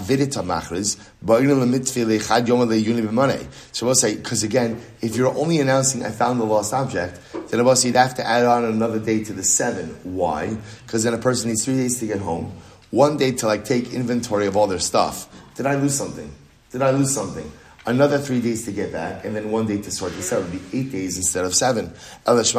say, because again, if you're only announcing I found the lost object, then you'd have to add on another day to the 7. Why? Because then a person needs 3 days to get home, 1 day to take inventory of all their stuff. Did I lose something? Another 3 days to get back, and then 1 day to sort this out. It would be 8 days instead of 7. So we'll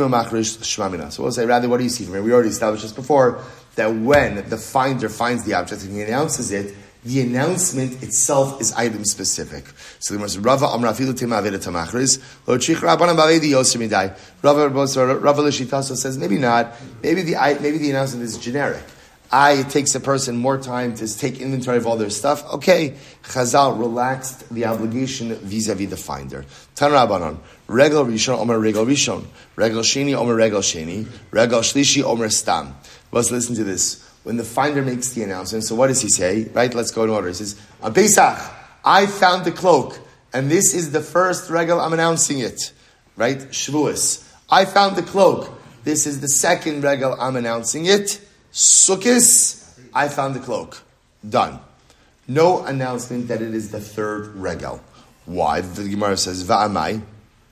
say, rather, what do you see from here? We already established this before, that when the finder finds the object and he announces it, the announcement itself is item specific. So the Rava Amrafilu Tema Aveda Tamachriz, Lo Chich Rabbanan Bavedi Yoser Midai. Rava Lishitaso says, maybe not. Maybe the announcement is generic. It takes a person more time to take inventory of all their stuff. Okay, Chazal relaxed the obligation vis-a-vis the finder. Tan Rabbanon, Regal Rishon Omer Regal Rishon, Regal Sheni Omer Regal Sheni, Regal Shlishi Omer Stam. Let's listen to this. When the finder makes the announcement, so what does he say? Right, let's go in order. He says, on Pesach, I found the cloak, and this is the first regal, I'm announcing it. Right, Shavuos, I found the cloak. This is the second regal, I'm announcing it. Sukkis, I found the cloak. Done. No announcement that it is the third regal. Why? The Gemara says, Va'amai,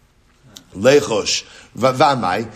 Lechosh, Va'amai,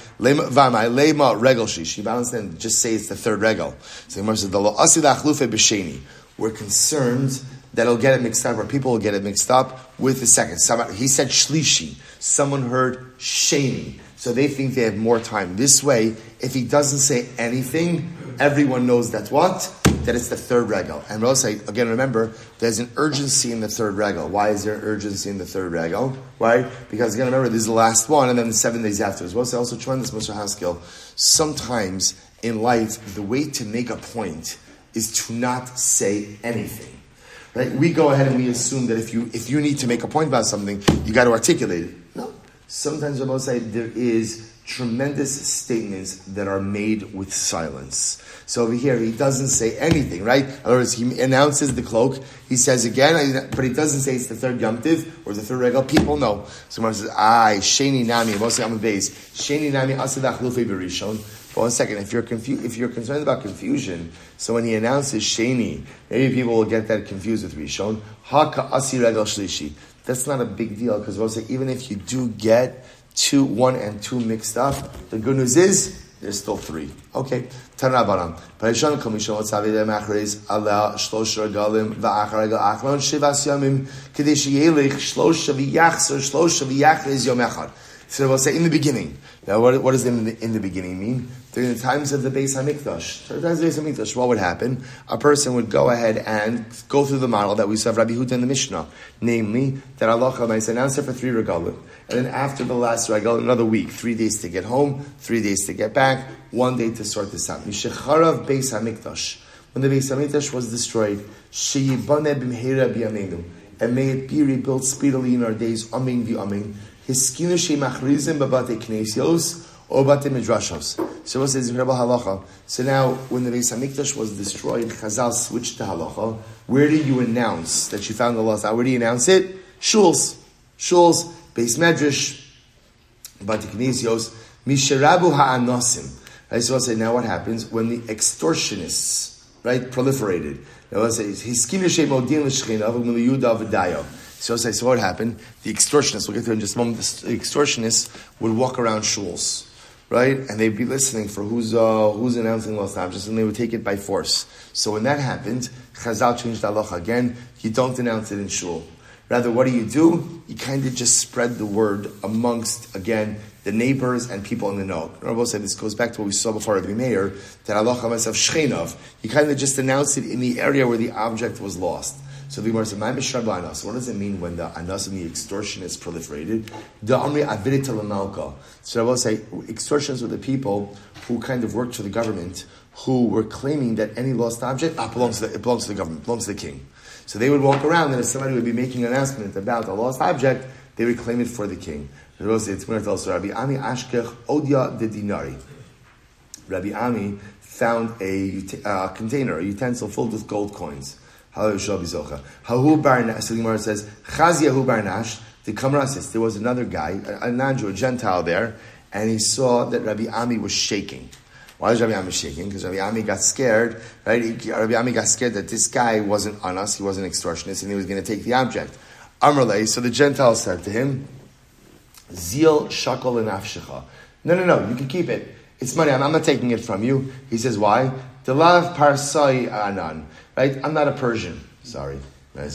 Lema regal shishi. Balance then, just say it's the third regal. So the Gemara says, Lo asila achlufe b'sheni. We're concerned that it'll get it mixed up, or people will get it mixed up with the second. He said shlishi. Someone heard sheni. So they think they have more time. This way, if he doesn't say anything, everyone knows that it's the third regal. And we'll say, again, remember, there's an urgency in the third regal. Why is there urgency in the third regal? Right? Because again, remember, this is the last one, and then the 7 days afterwards. We'll say also tremendous Moshe Haskell. Sometimes in life, the way to make a point is to not say anything. Right? We go ahead and we assume that if you need to make a point about something, you got to articulate it. No. Sometimes I will say there is tremendous statements that are made with silence. So over here, he doesn't say anything, right? In other words, he announces the cloak. He says again, but he doesn't say it's the third Yom Tiv or the third regal. People know. So he says, Sheni Nami, Sheni Nami, Asadach Lufe Berishon. But 1 second, if you're concerned about confusion, so when he announces Sheni, maybe people will get that confused with Rishon. Ha-ka'asi regal shlishi. That's not a big deal, because we'll say, even if you do get 1 and 2 mixed up, the good news is, there's still 3. Okay. Tanabaram. Parishon Komishon Tzavide Machres Allah Shlosh Regalim Va'achar Achron Shivas Yamim Kadesh Yelich Shlosh V'Yachzer Shlosh V'Yachres Yom Echad. So we'll say in the beginning. Now, what does in the beginning mean? During the times of the Beis Hamikdash. During the times of the Beis Hamikdash, what would happen? A person would go ahead and go through the model that we saw of Rabbi Huda in the Mishnah, namely that Allah might announce it for 3 regalim, and then after the last regal, another week, 3 days to get home, 3 days to get back, 1 day to sort this out. Mishecharav Beis Hamikdash. When the Beis Hamikdash was destroyed, Sheyibane b'mheira b'yameinu, and may it be rebuilt speedily in our days. Amen v'amen. Hiskinu shemachrizim b'batei knesios or batei midrashos. So what says incredible halacha? So now, when the Beis Hamikdash was destroyed, Chazal switched to halacha. Where do you announce that you found the lost? Where do you announce it? Shuls, Beis Medrash, batei knesios, misherabu ha'anosim. Right, so I'll say, now what happens when the extortionists, right, proliferated? Now I'll say, hiskinu shemodin l'shchina v'miliyuda v'dayo. So what happened? The extortionists, we'll get to it in just a moment, the extortionists would walk around shuls, right? And they'd be listening for who's announcing lost objects, and they would take it by force. So when that happened, Chazal changed halacha again. You don't announce it in shul. Rather, what do? You kind of just spread the word amongst, again, the neighbors and people in the know. Rabbi said this goes back to what we saw before Rabbi Meir, that halacha of shchenov. You kind of just announce it in the area where the object was lost. So the Gemara said, so what does it mean when the anas and the extortionists proliferated? The amri avirit lamalka. So I will say, extortionists were the people who kind of worked for the government, who were claiming that any lost object belongs to the government, belongs to the king. So they would walk around, and if somebody would be making an announcement about a lost object, they would claim it for the king. I will say, it's going to tell us, Rabbi Ami Ashkech Odya de Dinari. Rabbi Ami found a container, a utensil filled with gold coins. Hahu Barnash, so the Gemara says, Chaziyahu Barnash, the Kamra says, there was another guy, a non-Jew, a Gentile there, and he saw that Rabbi Ami was shaking. Why is Rabbi Ami shaking? Because Rabbi Ami got scared, right? Rabbi Ami got scared that this guy wasn't honest, he wasn't extortionist, and he was going to take the object. Amrle, so the Gentile said to him, Zil shakol enafshecha. No, you can keep it. It's money, I'm not taking it from you. He says, why? Delav parsai anan. Right? I'm not a Persian. Sorry. Right?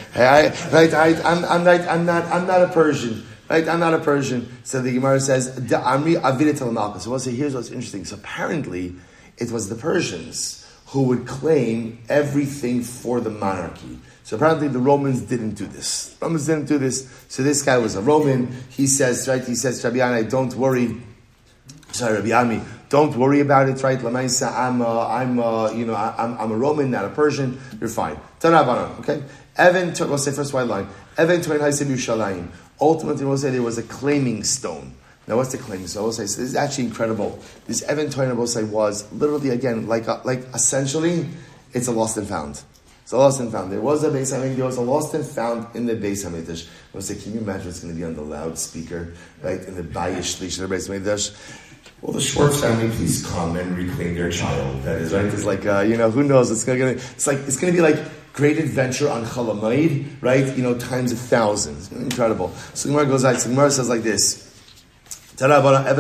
I'm not a Persian. Right? I'm not a Persian. So the Gemara says, Amri avidet al-malka. So we'll say, here's what's interesting. So apparently, it was the Persians who would claim everything for the monarchy. So apparently the Romans didn't do this. So this guy was a Roman. He says, Rabbi Ami, don't worry. Rabbi Ami, don't worry about it, right? Lamaisa, I'm a Roman, not a Persian. You're fine. Tanabana, okay? We'll say first white line. Evan Toin Haisim Yushalayim. Ultimately, we'll say there was a claiming stone. Now, what's the claiming stone? We'll say, so this is actually incredible. This Evan Toin, we'll say, was literally, again, like essentially, it's a lost and found. It's a lost and found. There was a lost and found in the Beis Hamikdash. We'll say, can you imagine it's going to be on the loudspeaker, right? In the Bayish Shlish of the Beis Hamikdash? Will the Schwartz family please come and reclaim their child? That is right. It's like who knows? It's going to be like Great Adventure on Chalamayid, right? Times 1,000. It's incredible. So Gemara goes out. So Gemara says like this. There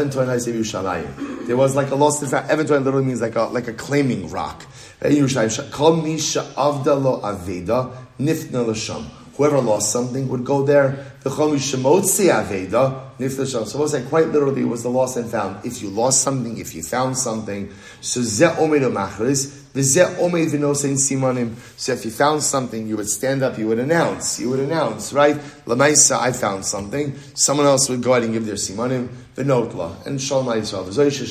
was like a lost and found. Evan literally means like a claiming rock. Whoever lost something would go there. So we'll say quite literally it was the lost and found. If you lost something, if you found something, so so if you found something, you would stand up, you would announce, right? Lamaisa, I found something. Someone else would go ahead and give their simanim, v'notla, and shalom Yisrael.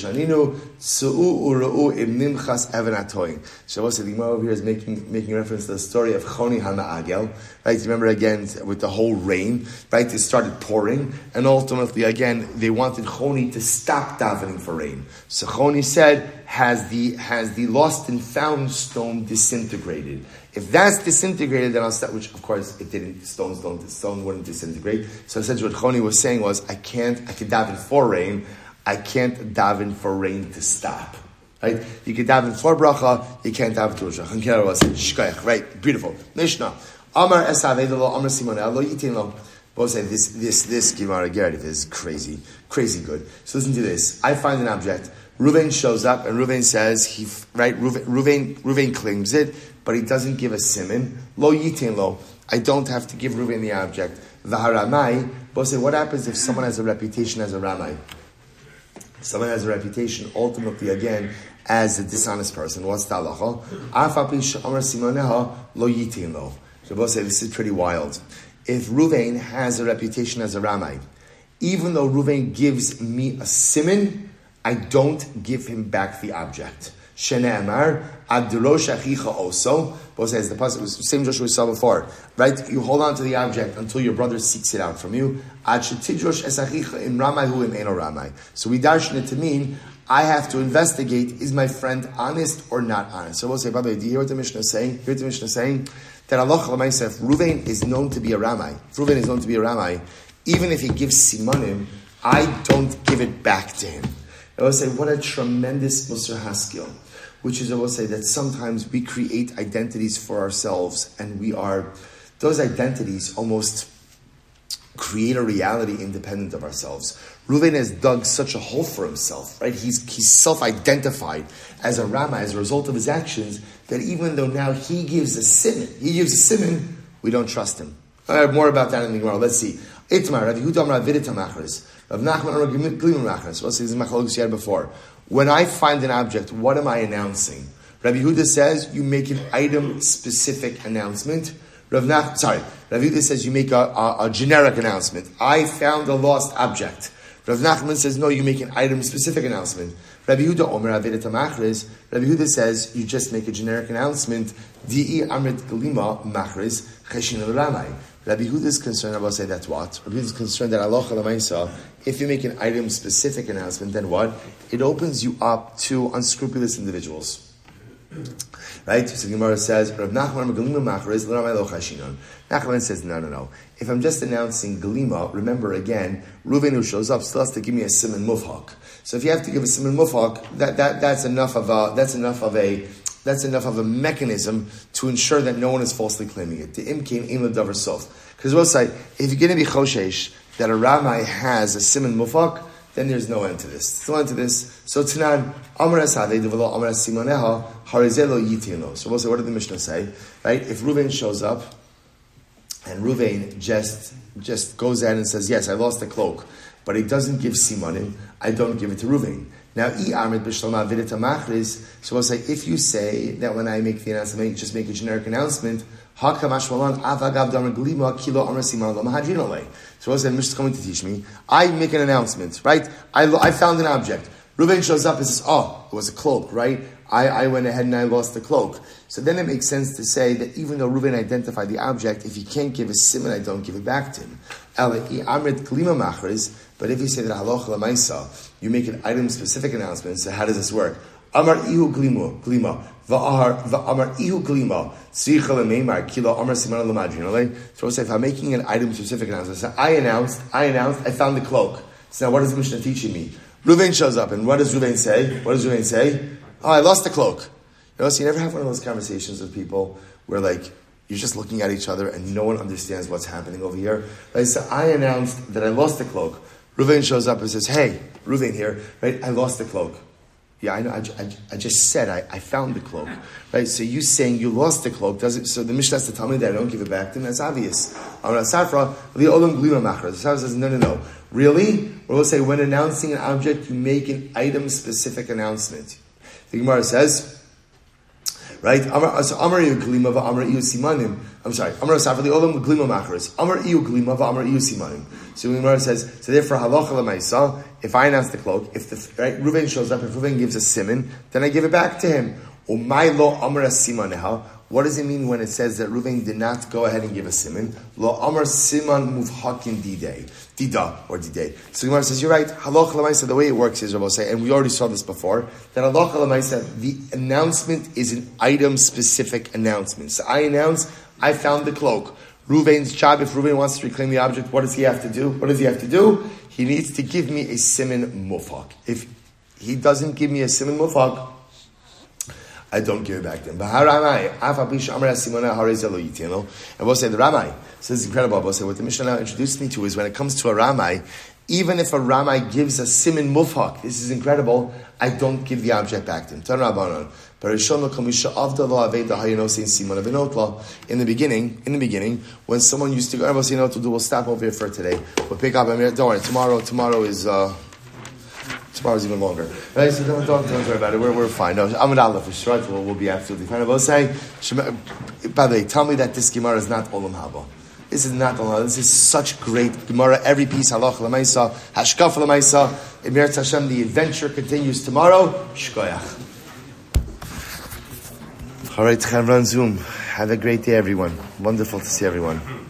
So what's the Gemara over here is making reference to the story of Choni HaMa'agel, right? Remember again with the whole rain, right? It started pouring, and ultimately again they wanted Choni to stop davening for rain. So Choni said, has the lost and found stone disintegrated? If that's disintegrated, then I'll start, which of course it didn't. Stone wouldn't disintegrate. So essentially what Choni was saying was, I could daven for rain. I can't daven for rain to stop. Right? You can daven for bracha, you can't daven to shkoyach. Right? Beautiful. Mishnah. Amar esavedelo, Amar simonelo, yitinlo. Both say this Gemara Gerrit is crazy good. So listen to this. I find an object. Ruvain shows up and Ruvain says Ruvain claims it, but he doesn't give a siman. Lo yitin lo. I don't have to give Ruvain the object. Vaharamai. Both say, what happens if someone has a reputation as a ramai? Someone has a reputation ultimately again as a dishonest person. What's the halacha? Afapi she'amar simoneha lo yitin lo. So both say this is pretty wild. If Ruvain has a reputation as a ramai, even though Ruvain gives me a siman, I don't give him back the object. Shene'emar, Abdurosh Achicha also. Both says the pasuk was the same Joshua we saw before, right? You hold on to the object until your brother seeks it out from you. Ad shetidrosh es achicha im ramai hu im eno ramai. So we darshan it to mean I have to investigate: is my friend honest or not honest? So we'll say, Baba, do you hear what the Mishnah is saying? Hear what the Mishnah is saying? That Allah Chalamayse, if Ruvain is known to be a ramai, even if he gives simanim, I don't give it back to him. I will say, what a tremendous Musar Haskell, which is, I will say, that sometimes we create identities for ourselves, and those identities almost create a reality independent of ourselves. Reuven has dug such a hole for himself, right? He's self-identified as a Rama as a result of his actions, that even though now he gives a siman, we don't trust him. I have more about that in the Gemara. Let's see. Itmar, Rav Yehuda Amar Vidita Machris. Rav Nachman Amar Glima Machris. Well, this is Machlokes you had before. When I find an object, what am I announcing? Rav Yehuda says you make an item-specific announcement. Rav Yehuda says you make a generic announcement. I found a lost object. Rav Nachman says no, you make an item-specific announcement. Rav Yehuda Omer Avedeta Machris. Rav Yehuda says you just make a generic announcement. Di'i Amrit Glima Machris Cheshin Ramai. Rabbi Yehuda is concerned about say that's what? Rabbi Yehuda is concerned that Allah Chalamaysa, if you make an item-specific announcement, then what? It opens you up to unscrupulous individuals. Right? So the Gemara says, Rav Nachman Galima Machariz, L'ramai lo chashinon. Nachman says, no. If I'm just announcing Galima, remember again, Reuven who shows up still has to give me a siman mufhak. So if you have to give a siman mufhak, that's enough of a mechanism to ensure that no one is falsely claiming it. The imkain im l'davar sof. Because we'll say, if you're going to be choshesh that a Ramai has a siman mufak, then there's no end to this. There's no end to this. So Tanan, Amar Asaveh, Devalo Amar Simoneha, Harizelo Yitino. So we'll say, what did the Mishnah say? Right? If Reuven shows up, and Reuven just goes out and says, yes, I lost the cloak, but he doesn't give Simonim, I don't give it to Reuven. Now, so we'll say, if you say that when I make the announcement, just make a generic announcement, so we'll say, Mishnah is coming to teach me, I make an announcement, right? I found an object. Reuven shows up and says, it was a cloak, right? I went ahead and I lost the cloak. So then it makes sense to say that even though Reuven identified the object, if he can't give a siman, I don't give it back to him. But if you say that halacha l'maisa, you make an item-specific announcement, so how does this work? Amar ihu glima, va'amar ihu glima, tzricha l'meimar, kilo amar simana l'madrin. So if I'm making an item-specific announcement, so I announced, I found the cloak. So now what is the Mishnah teaching me? Reuven shows up, and what does Reuven say? Oh, I lost the cloak. So you never have one of those conversations with people where you're just looking at each other and no one understands what's happening over here. Right? So I announced that I lost the cloak. Reuven shows up and says, hey, Reuven here, right? I lost the cloak. Yeah, I know. I just said I found the cloak, right? So you saying you lost the cloak so the Mishnah has to tell me that I don't give it back to him. That's obvious. The Safra says no. Really? We'll say when announcing an object, you make an item-specific announcement. The Gemara says, right? Amar iu glima v'amar iu simanim. I'm sorry. Amar Safra li'olam glima machris. Amar iu glima v'amar iu simanim. So the Gemara says, so therefore halacha l'maisa, if I announce the cloak, if Reuven shows up, if Reuven gives a siman, then I give it back to him. Umay lo amar simaneha. What does it mean when it says that Reuven did not go ahead and give a siman? Lo amar siman muvhakin dida. So the Gemara says, you're right. Halacha l'maisa, the way it works is, Rabbi say, and we already saw this before, that halacha l'maisa, the announcement is an item-specific announcement. So I announce, I found the cloak. Ruvain's job, if Ruvain wants to reclaim the object, what does he have to do? He needs to give me a siman mufak. If he doesn't give me a siman mufak, I don't give it back to him. And we'll say the Ramai. So this is incredible. We'll say what the Mishnah now introduced me to is when it comes to a Ramai, even if a Ramai gives a siman mufak, this is incredible, I don't give the object back to him. In the beginning, when someone used to go, we'll stop over here for today. We'll pick up. Don't worry. Tomorrow's even longer. Right? So don't worry about it. We're fine. No, Amud Aleph for sure. We'll be absolutely fine. I will say, by the way, tell me that this Gemara is not Olam Haba. This is not Olam Haba. This is such great Gemara. Every piece, halach l'maisa, hashkaf l'maisa. Emir Hashem, the adventure continues tomorrow. Shkoyach. All right, Chavran Zoom. Have a great day, everyone. Wonderful to see everyone.